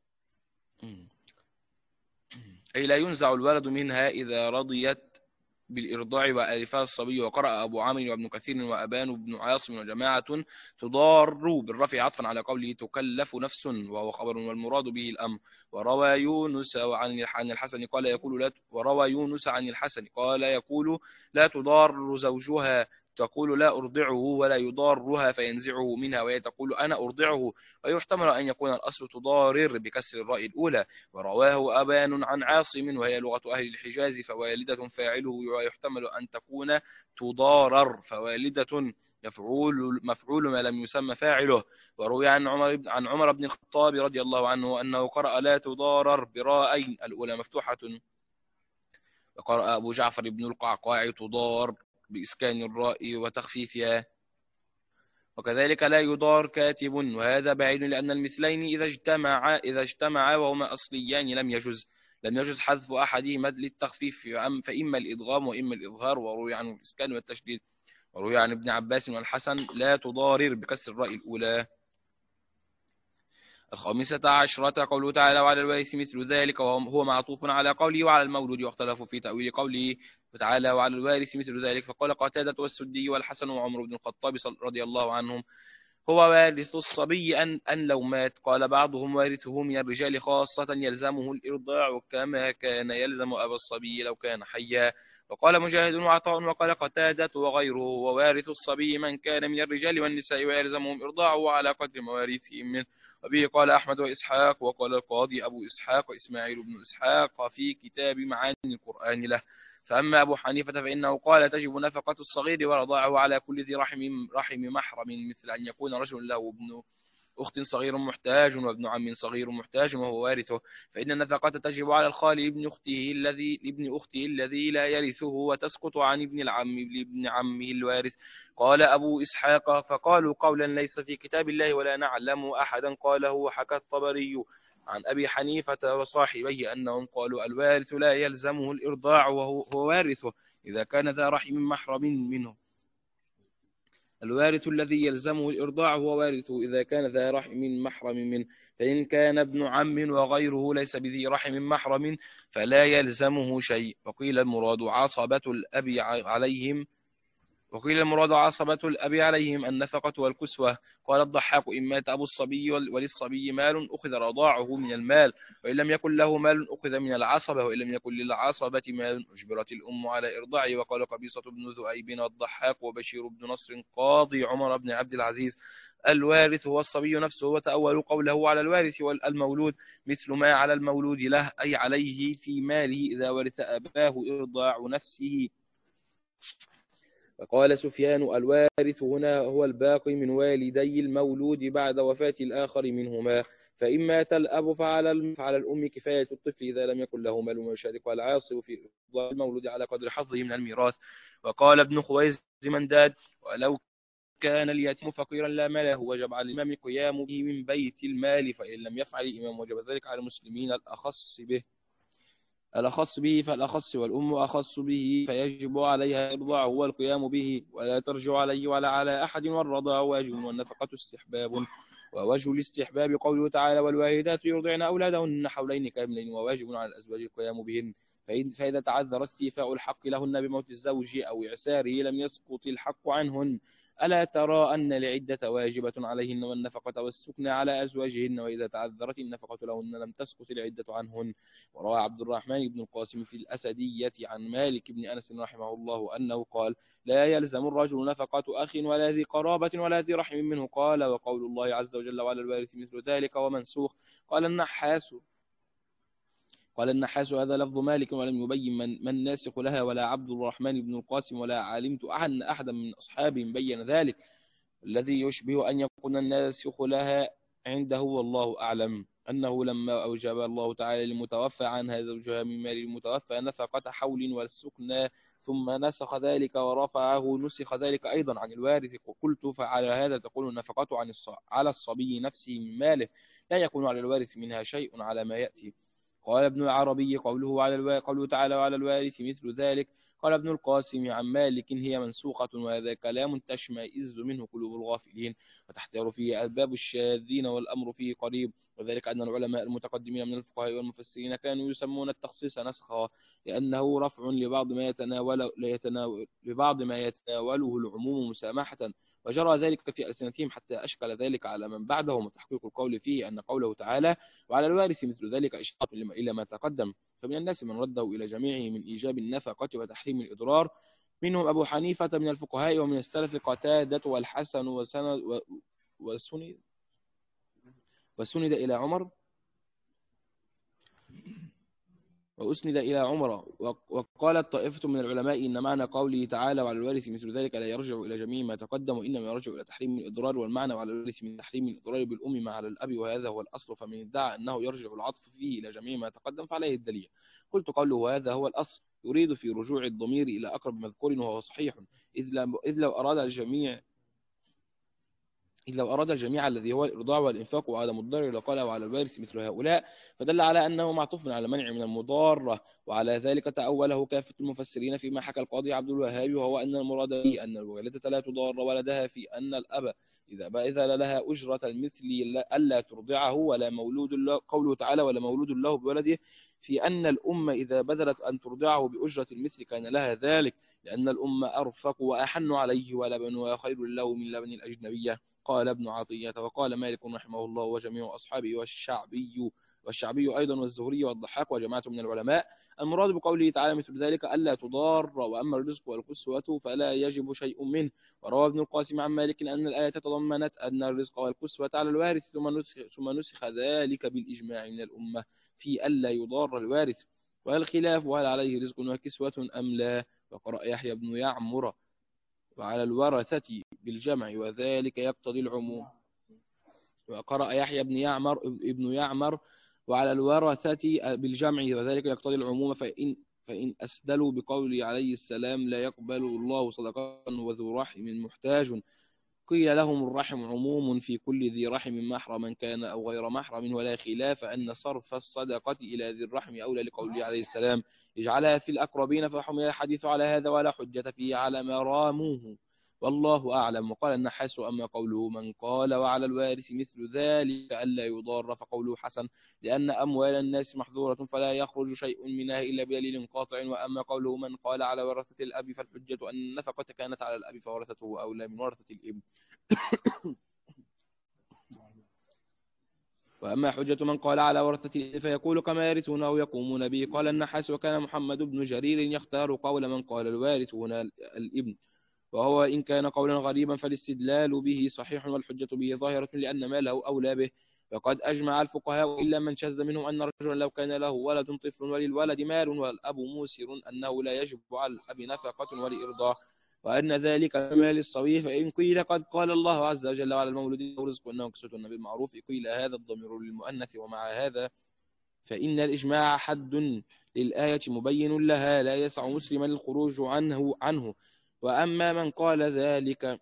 أي لا ينزع الولد منها إذا رضيت بالإرضاع وألفها الصبي. وقرأ أبو عامر وابن كثير وأبان بن عاصم وجماعة: تضار بالرفع عطفا على قوله تكلف نفس، وهو خبر والمراد به الأمر. وروى يونس عن الحسن قال يقول لا تضار زوجها، تقول لا أرضعه ولا يضارها فينزعه منها، وهي تقول أنا أرضعه. ويحتمل أن يكون الأصل تضارر بكسر الراء الأولى. ورواه أبان عن عاصم وهي لغة أهل الحجاز فوالدة فاعله، ويحتمل أن تكون تضارر فوالدة مفعول ما لم يسمى فاعله. وروي عن عمر بن الخطاب رضي الله عنه أنه قرأ لا تضارر براءين الأولى مفتوحة. وقرأ أبو جعفر بن القعقاع تضار بإسكان الراء وتخفيفها. وكذلك لا يضار كاتب، وهذا بعيد لأن المثلين إذا اجتمعا وهما أصليان لم يجوز حذف أحدهما للتخفيف، فإما الإدغام وإما الإظهار. وروي عنه الإسكان والتشديد. وروي عن ابن عباس والحسن لا تضارر بكسر الراء الأولى. 15، قوله تعالى: وعلى الوارث مثل ذلك، وهو معطوف على قوله وعلى المولود. واختلفوا في تأويل قوله تعالى وعلى الوارث مثل ذلك، فقال قتادة والسدي والحسن وعمر بن الخطاب رضي الله عنهم: هو وارث الصبي أن لو مات. قال بعضهم: وارثه من الرجال خاصة يلزمه الإرضاع كما كان يلزم أبا الصبي لو كان حيا. وقال مجاهد وعطاء وقال قتادة وغيره: ووارث الصبي من كان من الرجال والنساء ويلزمهم إرضاعه على قدر مواريثهم منه. وبه قال أحمد وإسحاق. وقال القاضي أبو إسحاق وإسماعيل بن إسحاق في كتاب معاني القرآن له. فأما أبو حنيفة فإنه قال تجب نفقة الصغير ورضاعه على كل ذي رحم محرم، مثل أن يكون رجل له ابن أخت صغير محتاج وابن عم صغير محتاج وهو وارثه، فإن النفقة تجب على الخال لابن أخته الذي لا يرثه، وتسقط عن ابن العم لابن عمه الوارث. قال أبو إسحاق: فقالوا قولا ليس في كتاب الله ولا نعلم أحدا قاله. وحكى الطبري عن أبي حنيفة وصاحبيه أنهم قالوا: الوارث لا يلزمه الإرضاع وهو وارثه إذا كان ذا رحم محرم منه. الوارث الذي يلزمه الإرضاع هو وارثه إذا كان ذا رحم محرم منه، فإن كان ابن عم وغيره ليس بذي رحم محرم فلا يلزمه شيء. وقيل المراد عصبة الأب عليهم وقيل المراد عصبة الأب عليهم النفقة والكسوة. قال الضحاك إن مات أبو الصبي وللصبي مال أخذ رضاعه من المال، وإن لم يكن له مال أخذ من العصبة، وإن لم يكن للعصبة مال أجبرت الأم على إرضاعه. وقال قبيصة بن ذؤيب والضحاك وبشير بن نصر قاضي عمر بن عبد العزيز الوارث هو الصبي نفسه. وتأولوا قوله على الوارث والمولود مثل ما على المولود له، أي عليه في ماله إذا ورث أباه إرضاع نفسه. فقال سفيان الوارث هنا هو الباقي من والدي المولود بعد وفاة الآخر منهما، فإن مات الأب فعلى الأم كفاية الطفل إذا لم يكن له مال ويشاركها العاصب في إرضاع المولود على قدر حظه من الميراث. وقال ابن خويز منداد ولو كان اليتيم فقيرا لا مال له وجب على الإمام قيام به من بيت المال، فإن لم يفعل الإمام وجب ذلك على المسلمين الأخص به فالأخص، والأم أخص به فيجب عليها إرضاعه والقيام به، ولا ترجع عليه ولا على أحد، والرضاع واجب والنفقة استحباب. ووجه الاستحباب قوله تعالى والوالدات يرضعن أولادهن حولين كاملين، وواجب على الأزواج القيام بهن. فإذا تعذر استيفاء الحق لهن بموت الزوج أو إعساره لم يسقط الحق عنهن. ألا ترى أن العدة واجبة عليهن والنفقة والسكن على أزواجهن، وإذا تعذرت النفقة لهن لم تسقط العدة عنهن. وروى عبد الرحمن بن القاسم في الأسدية عن مالك بن أنس رحمه الله أنه قال لا يلزم الرجل نفقة أخ ولا ذي قرابة ولا ذي رحم منه. قال وقول الله عز وجل وعلى الوارث مثل ذلك ومنسوخ. قال النحاس هذا لفظ مالك ولم يبين من الناسخ لها، ولا عبد الرحمن بن القاسم ولا علمت أن أحدا من أصحابه بين ذلك، الذي يشبه أن يكون الناسخ لها عنده والله أعلم أنه لما أوجب الله تعالى للمتوفى عنها زوجها من مال المتوفى نفقة حول والسكنى ثم نسخ ذلك ورفعه نسخ ذلك أيضا عن الوارث. قلت فعلى هذا تكون النفقة على الصبي نفسه من ماله، لا يكون على الوارث منها شيء على ما يأتي. قال ابن العربي قوله تعالى وعلى الوارث مثل ذلك. قال ابن القاسم عن مالك هي منسوخة، وهذا كلام تشمئز منه قلوب الغافلين وتحتار فيه ألباب الشاذين، والأمر فيه قريب، وذلك أن العلماء المتقدمين من الفقهاء والمفسرين كانوا يسمون التخصيص نسخا، لأنه رفع لبعض ما يتناوله العموم مسامحة، وجرى ذلك في ألسنتهم حتى أشكل ذلك على من بعدهم. وتحقيق القول فيه أن قوله تعالى وعلى الوارث مثل ذلك إشارة إلى ما تقدم. فمن الناس من رده إلى جميعه من إيجاب النفقة وتحريم الإضرار، منهم أبو حنيفة من الفقهاء، ومن السلف قتادة والحسن وسند إلى عمر وأسند إلى عمر. وقالت طائفة من العلماء إن معنى قوله تعالى وعلى الوارث مثل ذلك لا يرجع إلى جميع ما تقدم، وإنما يرجع إلى تحريم الإضرار، والمعنى وعلى الوارث من تحريم الإضرار بالأم مع على الأب، وهذا هو الأصل، فمن ادعى أنه يرجع العطف فيه إلى جميع ما تقدم فعليه الدليل. قلت قوله هذا هو الأصل يريد في رجوع الضمير إلى أقرب مذكور، وهو صحيح إذ لو أراد الجميع الذي هو الإرضاع والإنفاق وعدم الضرر لقال وعلى الوارث مثل هؤلاء، فدل على أنه معطوف على منع من المضارة. وعلى ذلك تأوله كافة المفسرين فيما حكى القاضي عبد الوهاب، وهو أن المراد به أن الوالدة لا تضار ولدها في أن الأب إذا بذل لها أجرة المثل ألا ترضعه ولا مولود له، قوله تعالى ولا مولود له بولده، في أن الأم إذا بذلت أن ترضعه بأجرة المثل كان لها ذلك، لأن الأم أرفق وأحن عليه ولبنها خير له من لبن الأجنبية. قال ابن عطية وقال مالك رحمه الله وجميع أصحابه والشعبي أيضا والزهري والضحاك وجماعة من العلماء المراد بقوله تعالى مثل ذلك ألا تضار، وأما الرزق والكسوة فلا يجب شيء منه. وروى ابن القاسم عن مالك أن الآية تضمنت أن الرزق والكسوة على الوارث، ثم نسخ ذلك بالإجماع من الأمة في ألا يضار الوارث. والخلاف هل عليه رزق وكسوة أم لا. وقرأ يحيى بن يعمر وعلى الورثة بالجمع وذلك يقتضي العموم. وقرأ يحيى ابن يعمر وعلى الورثة بالجمع وذلك يقتضي العموم، فإن أسدلوا بقول عليه السلام لا يقبل الله صدقة وذو رحم محتاج، قيل لهم الرحم عموم في كل ذي رحم محرما كان أو غير محرم، ولا خلاف أن صرف الصدقة إلى ذي الرحم أولى لقوله عليه السلام اجعلها في الأقربين، فحمل الحديث على هذا ولا حجة فيه على ما راموه. والله أعلم. وقال النحاس: أما قوله من قال وعلى الوارث مثل ذلك ألا يضار فقوله حسن، لأن أموال الناس محظورة فلا يخرج شيء منها إلا بدليل قاطع. وأما قوله من قال على ورثة الأب فالحجة أن النفقة كانت على الأب فورثته أولى من ورثة الابن. وأما حجة من قال على ورثة الابن فيقول كما يرثون أو يقومون به. قال النحاس: وكان محمد بن جرير يختار قول من قال الوارث هنا الابن، وهو إن كان قولا غريبا فالاستدلال به صحيح والحجة به ظاهرة لأن ماله أولى به. وقد أجمع الفقهاء إلا من شذ منهم أن رجلا لو كان له ولد طفل وللولد مال والأب موسر أنه لا يجب على الأب نفقة ولإرضاع، وأن ذلك مال الصوي. فإن قيل قد قال الله عز وجل على المولود رزق أنه كسوتنا بالمعروف قيل هذا الضمير للمؤنث. ومع هذا فإن الإجماع حد للآية مبين لها لا يسع مسلما الخروج عنه. وأما من قال ذلك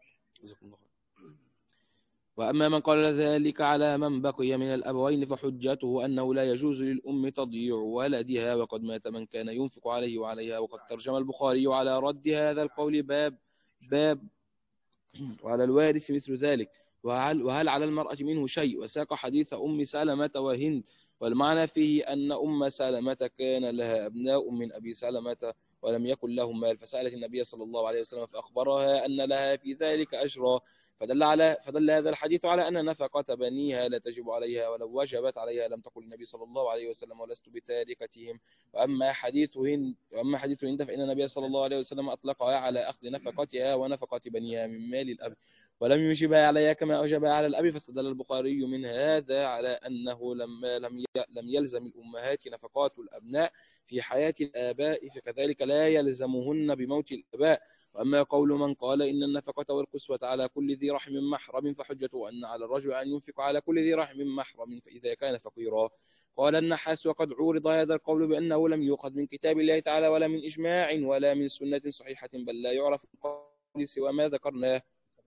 على من بقي من الأبوين فحجته أنه لا يجوز للأم تضييع ولدها، وقد مات من كان ينفق عليه وعليها. وقد ترجم البخاري على رد هذا القول باب وعلى الوارث مثل ذلك وهل على المرأة منه شيء، وساق حديث أم سلمة وهند، والمعنى فيه أن أم سلمة كان لها أبناء من أبي سلمة ولم يكن لهم مال، فسألت النبي صلى الله عليه وسلم فأخبرها أن لها في ذلك أجرا، فدل هذا الحديث على أن نفقة بنيها لا تجب عليها، ولو وجبت عليها لم تقل النبي صلى الله عليه وسلم ولست بتاركتهم. وأما حديث هند فإن النبي صلى الله عليه وسلم أطلقها على أخذ نفقتها ونفقة بنيها من مال الأب، ولم يجبها عليها كما أوجبها على الأب. فاستدل البخاري من هذا على أنه لم يلزم الأمهات نفقات الأبناء في حياة الآباء فكذلك لا يلزمهن بموت الآباء. وأما قول من قال إن النفقة والكسوة على كل ذي رحم محرم فحجته أن على الرجل أن ينفق على كل ذي رحم محرم فإذا كان فقيرا. قال النحاس: وقد عورض هذا القول بأنه لم يؤخذ من كتاب الله تعالى ولا من إجماع ولا من سنة صحيحة، بل لا يعرف القول سوى ما ذكرناه.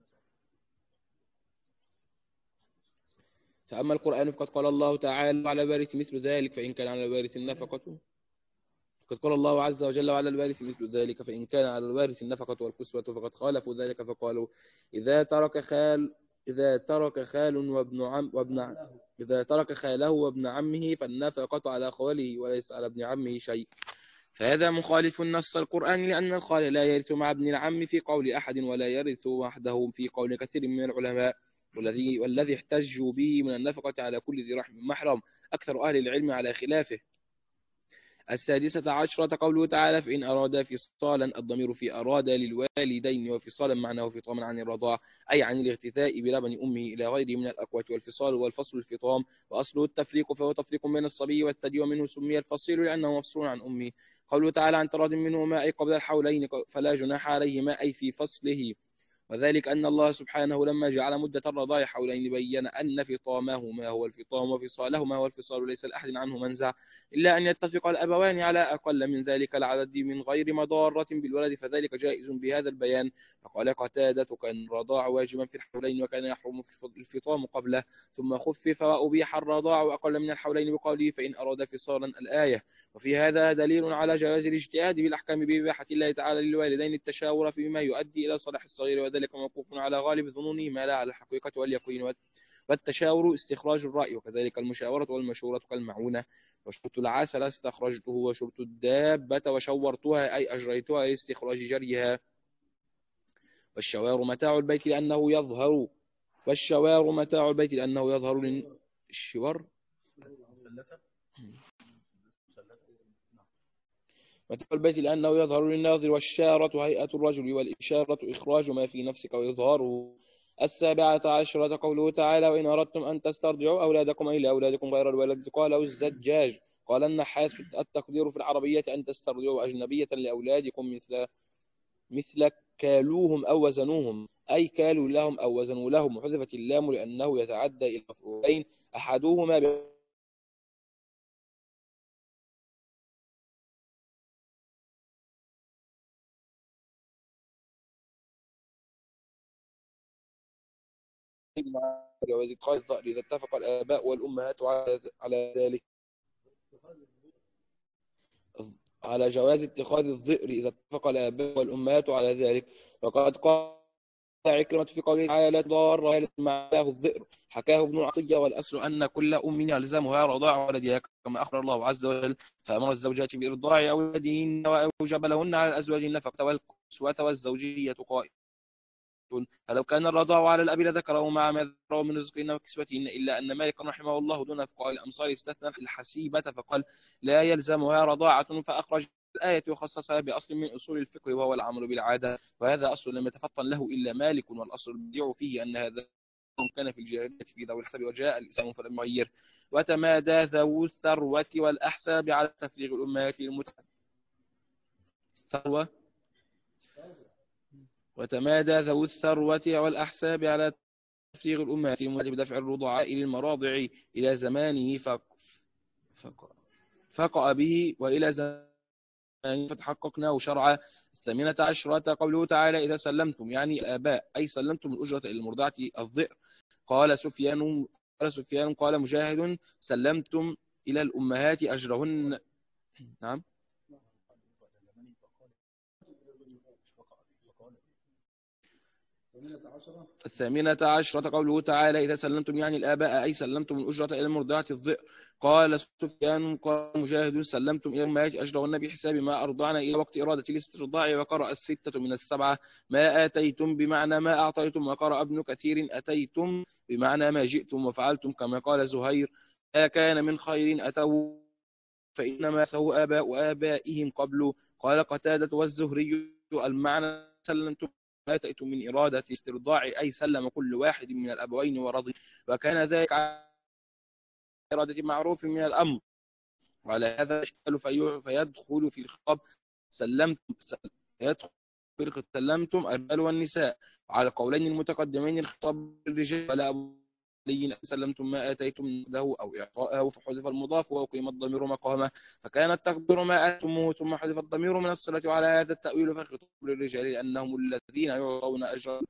فأما القرآن فقد قال الله تعالى على الوارث مثل ذلك فإن كان على الوارث النفقة قد قال الله عز وجل على الوارث مثل ذلك فإن كان على الوارث النفقة والكسوة فقد خالفوا ذلك فقالوا إذا ترك خاله وابن عمه فالنفقة على خاله وليس على ابن عمه شيء، فهذا مخالف النص القرآني لأن الخال لا يرث مع ابن العم في قول أحد ولا يرث وحده في قول كثير من العلماء. والذي احتجوا به من النفقة على كل ذي رحم محرم أكثر أهل العلم على خلافه. 16 قوله تعالى فإن أرادا فصالا، الضمير في أراد للوالدين، وفصالا معناه فطاما عن الرضاع أي عن الاغتثاء بلبن أمه إلى غيره من الأكوة، والفصال والفصل الفطام، وأصله التفريق فهو تفريق بين الصبي والثدي، ومنه سمي الفصيل لأنه مفصول عن أمه. قوله تعالى عن تراض منهما أي قبل الحولين فلا جناح عليهما أي في فصله، وذلك أن الله سبحانه لما جعل مدة الرضاع حولين بين أن فطامهما هو الفطام وفصالهما هو الفصال ليس لأحد عنه منزع إلا أن يتفق الأبوان على أقل من ذلك العدد من غير مضارة بالولد، فذلك جائز بهذا البيان. فقال قتادة كان الرضاع واجبا في الحولين وكان يحرم الفطام قبله، ثم خفف وأبيح الرضاع أقل من الحولين بقوله فإن أراد فصالا الآية. وفي هذا دليل على جواز الاجتهاد بالأحكام بإباحة الله تعالى للوالدين التشاور فيما يؤدي إلى صلاح الصغير، وذلك موقوف على غالب ظنونه ما لا على الحقيقة واليقين. والتشاور استخراج الرأي، وكذلك المشاورة والمشورة كالمعونة. وشرط العسل استخرجته، وشرط الدابة وشورتها أي أجريتها لاستخراج جريها. والشوار متاع البيت لأنه يظهر الشوار متاع البيت لأنه يظهر للناظر، والشارة هيئة الرجل، والإشارة إخراج ما في نفسك وإظهاره. 17 قوله تعالى وإن أردتم أن تسترضعوا أولادكم أي لأولادكم غير الولد قاله الزجاج. قال النحاس التقدير في العربية أن تسترضعوا أجنبية لأولادكم مثل كالوهم أو وزنوهم أي كالوا لهم أو وزنوا لهم، وحذفت اللام لأنه يتعدى إلى مفعولين أحدهما جواز اتخاذ الظأر إذا اتفق الآباء والأمهات على جواز اتخاذ الظئر إذا اتفق الآباء والأمهات على ذلك. وقد قال عكرمة في قوله تعالى لا تضار والد مع له الذئر. حكاه ابن عطية والأصل أن كل أم يلزمها رضاع ولدها كما أخبر الله عز وجل، فأمر الزوجات بإرضاع أولادهن وأوجب لهن على الأزواج النفقة والكسوة والزوجية قائمة. فلو كان الرضاع على الأب لذكره مع ما ذكره من رزقهن وكسوتهن، إلا أن مالك رحمه الله دون فقهاء الأمصار استثنى الحسيبة فقال لا يلزمها رضاعة، فأخرج الآية وخصصها بأصل من أصول الفقه وهو العمل بالعادة، وهذا أصل لم يتفطن له إلا مالك، والأصل البديع فيه أن هذا كان في الجاهلية في ذوي الحساب وجاء الإسلام فلم يغير. وتمادى ذو الثروة والأحساب على تفريغ الأمهات الثروة وتمادى ذو الثروة والأحساب على تفريغ الأمهات بدفع الرضعاء للمراضع إلى زمانه فقأ به وإلى زمانه فتحققناه شرعا. 18 قوله تعالى إذا سلمتم يعني الآباء أي سلمتم الأجرة إلى المرضعة الذئر. قال سفيان قال مجاهد سلمتم إلى الأمهات أجرهن. نعم 18 قوله تعالى إذا سلمتم يعني الآباء أي سلمتم الأجرة إلى المرضعة الذئر. قال سفيان قال مجاهد سلمتم إلى الأمهات أجرهن بحساب ما أرضعن إلى وقت إرادة الاسترضاع. وقرأ 6 من 7 ما آتيتم بمعنى ما أعطيتم. وقرأ ابن كثير أتيتم بمعنى ما جئتم وفعلتم كما قال زهير ما كان من خير أتوا فإنما سوء آبائهم قبل. قال قتادة والزهري المعنى سلمتم ما أتيتم من إرادة استرضاع أي سلم كل واحد من الأبوين ورضي، وكان ذلك على إرادة معروف من الأمر، وعلى هذا يشتغل فيدخل في الخطاب سلمتم الرجال والنساء. على القولين المتقدمين الخطاب للرجال ولا أبو سلمتم ما آتيتم له أو إعطاءه فحذف المضاف وأقيم الضمير مقامه، فكان التقدير ما آتيتموه ثم حذف الضمير من الصلة. وعلى هذا التأويل فالخطاب للرجال لأنهم الذين يعطون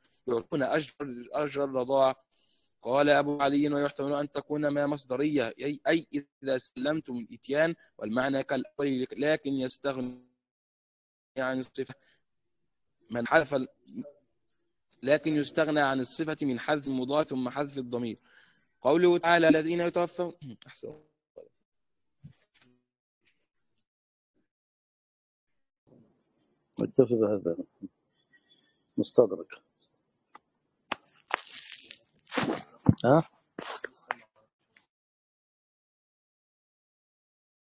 أجر الرضاعة. قال أبو علي ويحتمل أن تكون ما مصدرية أي إذا سلمتم الإتيان والمعنى كالأول لكن يستغني عن الصفة من حذف لكن يستغنى عن الصفة من حذف المضاف ثم حذف الضمير. قوله تعالى الذين يتوفون اكتفي بهذا مستدرك. ها